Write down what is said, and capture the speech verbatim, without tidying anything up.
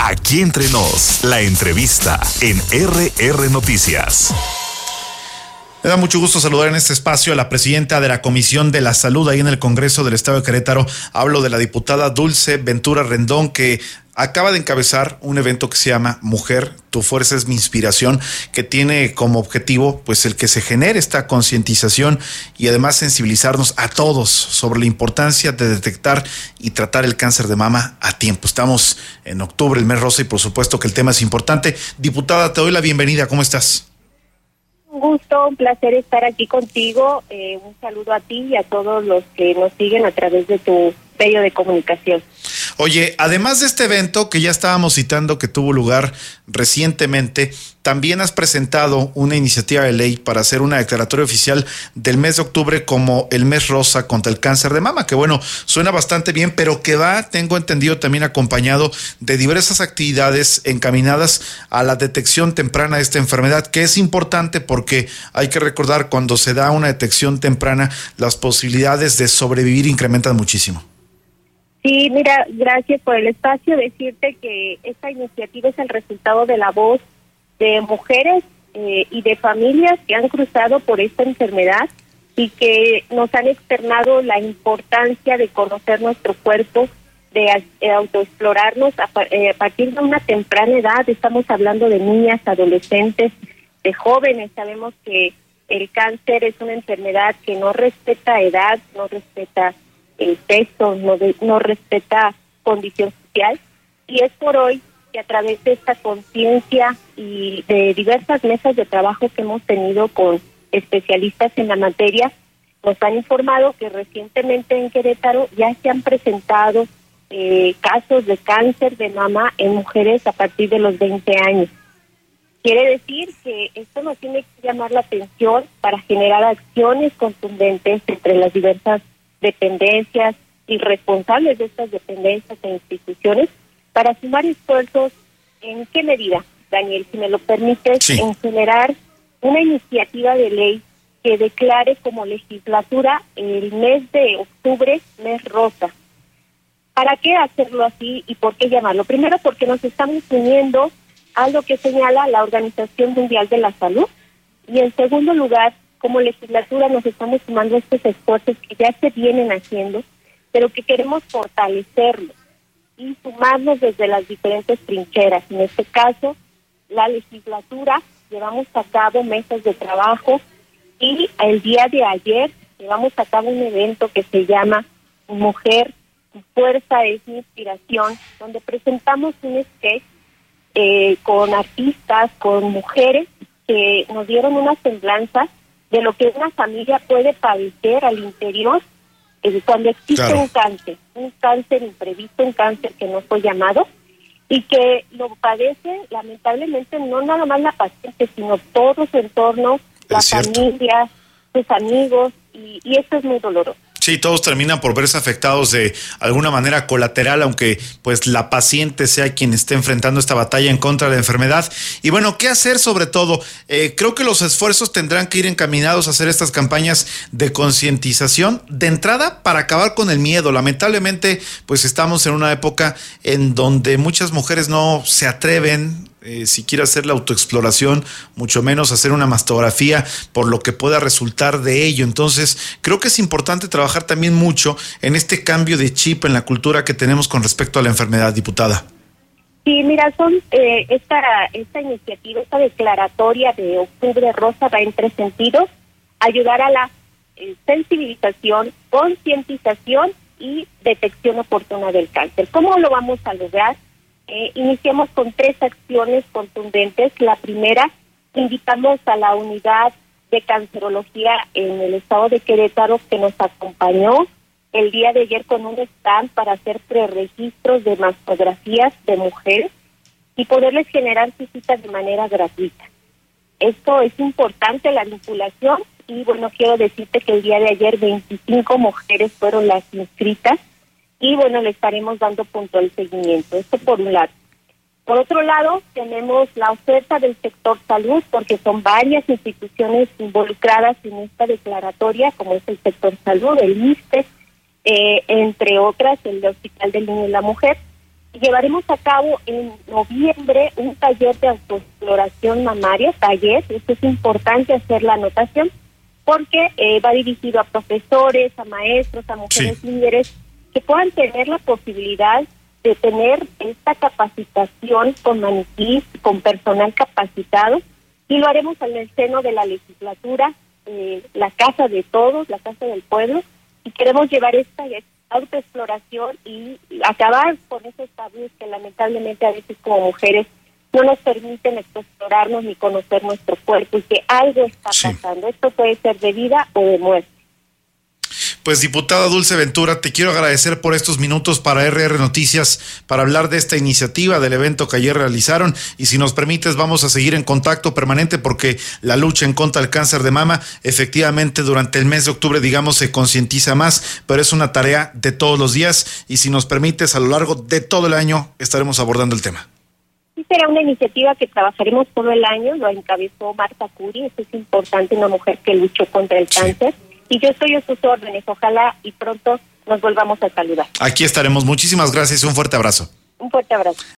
Aquí Entre Nos, la entrevista en R R Noticias. Me da mucho gusto saludar en este espacio a la presidenta de la Comisión de la Salud ahí en el Congreso del Estado de Querétaro. Hablo de la diputada Dulce Ventura Rendón, que acaba de encabezar un evento que se llama Mujer, tu fuerza es mi inspiración, que tiene como objetivo pues el que se genere esta concientización y además sensibilizarnos a todos sobre la importancia de detectar y tratar el cáncer de mama a tiempo. Estamos en octubre, el mes rosa, y por supuesto que el tema es importante. Diputada, te doy la bienvenida. ¿Cómo estás? Un gusto, un placer estar aquí contigo. Eh, un saludo a ti y a todos los que nos siguen a través de tu medio de comunicación. Oye, además de este evento que ya estábamos citando que tuvo lugar recientemente, también has presentado una iniciativa de ley para hacer una declaratoria oficial del mes de octubre como el mes rosa contra el cáncer de mama, que bueno, suena bastante bien, pero que va, tengo entendido, también acompañado de diversas actividades encaminadas a la detección temprana de esta enfermedad, que es importante porque hay que recordar, cuando se da una detección temprana, las posibilidades de sobrevivir incrementan muchísimo. Sí, mira, gracias por el espacio. Decirte que esta iniciativa es el resultado de la voz de mujeres eh, y de familias que han cruzado por esta enfermedad y que nos han externado la importancia de conocer nuestro cuerpo, de eh, autoexplorarnos a, eh, a partir de una temprana edad. Estamos hablando de niñas, adolescentes, de jóvenes. Sabemos que el cáncer es una enfermedad que no respeta edad, no respeta el sexo, no, de, no respeta condición social, y es por hoy que a través de esta conciencia y de diversas mesas de trabajo que hemos tenido con especialistas en la materia, nos han informado que recientemente en Querétaro ya se han presentado eh, casos de cáncer de mama en mujeres a partir de los veinte años. Quiere decir que esto nos tiene que llamar la atención para generar acciones contundentes entre las diversas dependencias y responsables de estas dependencias e instituciones para sumar esfuerzos. ¿En qué medida, Daniel, si me lo permites? Sí. En generar una iniciativa de ley que declare como legislatura el mes de octubre mes rosa. ¿Para qué hacerlo así y por qué llamarlo? Primero, porque nos estamos uniendo a lo que señala la Organización Mundial de la Salud, y en segundo lugar, como legislatura nos estamos sumando a estos esfuerzos que ya se vienen haciendo, pero que queremos fortalecerlos y sumarnos desde las diferentes trincheras. En este caso, la legislatura, llevamos a cabo mesas de trabajo y el día de ayer llevamos a cabo un evento que se llama Mujer, tu fuerza es mi inspiración, donde presentamos un sketch eh, con artistas, con mujeres que nos dieron una semblanza de lo que una familia puede padecer al interior eh, cuando existe claro. un cáncer, un cáncer imprevisto, un cáncer que no fue llamado, y que lo padece lamentablemente no nada más la paciente, sino todo su entorno, la familia, sus amigos, y, y esto es muy doloroso. Sí, todos terminan por verse afectados de alguna manera colateral, aunque pues la paciente sea quien esté enfrentando esta batalla en contra de la enfermedad. Y bueno, ¿qué hacer sobre todo? Eh, creo que los esfuerzos tendrán que ir encaminados a hacer estas campañas de concientización, de entrada para acabar con el miedo. Lamentablemente, pues estamos en una época en donde muchas mujeres no se atreven Eh, siquiera hacer la autoexploración, mucho menos hacer una mastografía por lo que pueda resultar de ello. Entonces, creo que es importante trabajar también mucho en este cambio de chip en la cultura que tenemos con respecto a la enfermedad, diputada. Sí, mira, son eh, esta, esta iniciativa, esta declaratoria de Octubre Rosa va en tres sentidos: ayudar a la eh, sensibilización, concientización y detección oportuna del cáncer. ¿Cómo lo vamos a lograr? Eh, iniciamos con tres acciones contundentes. La primera, invitamos a la unidad de cancerología en el estado de Querétaro, que nos acompañó el día de ayer con un stand para hacer preregistros de mastografías de mujeres y poderles generar sus citas de manera gratuita. Esto es importante, la vinculación, y bueno, quiero decirte que el día de ayer veinticinco mujeres fueron las inscritas. Y bueno, le estaremos dando puntual seguimiento. Esto por un lado. Por otro lado, tenemos la oferta del sector salud, porque son varias instituciones involucradas en esta declaratoria, como es el sector salud, el I S S S T E, eh, entre otras, el Hospital del Niño y la Mujer. Llevaremos a cabo en noviembre un taller de autoexploración mamaria, taller, esto es importante hacer la anotación, porque eh, va dirigido a profesores, a maestros, a mujeres sí. líderes, que puedan tener la posibilidad de tener esta capacitación con maniquís, con personal capacitado, y lo haremos en el seno de la legislatura, eh, la casa de todos, la casa del pueblo, y queremos llevar esta autoexploración y acabar con esos tabús que lamentablemente a veces como mujeres no nos permiten explorarnos ni conocer nuestro cuerpo, y que algo está sí. pasando. Esto puede ser de vida o de muerte. Pues, diputada Dulce Ventura, te quiero agradecer por estos minutos para R R Noticias, para hablar de esta iniciativa, del evento que ayer realizaron, y si nos permites vamos a seguir en contacto permanente, porque la lucha en contra del cáncer de mama, efectivamente durante el mes de octubre, digamos, se concientiza más, pero es una tarea de todos los días, y si nos permites, a lo largo de todo el año estaremos abordando el tema. Sí, será una iniciativa que trabajaremos todo el año, lo encabezó Marta Curi, eso es importante, una mujer que luchó contra el sí. cáncer. Y yo estoy a sus órdenes, ojalá y pronto nos volvamos a saludar. Aquí estaremos, muchísimas gracias y un fuerte abrazo. Un fuerte abrazo.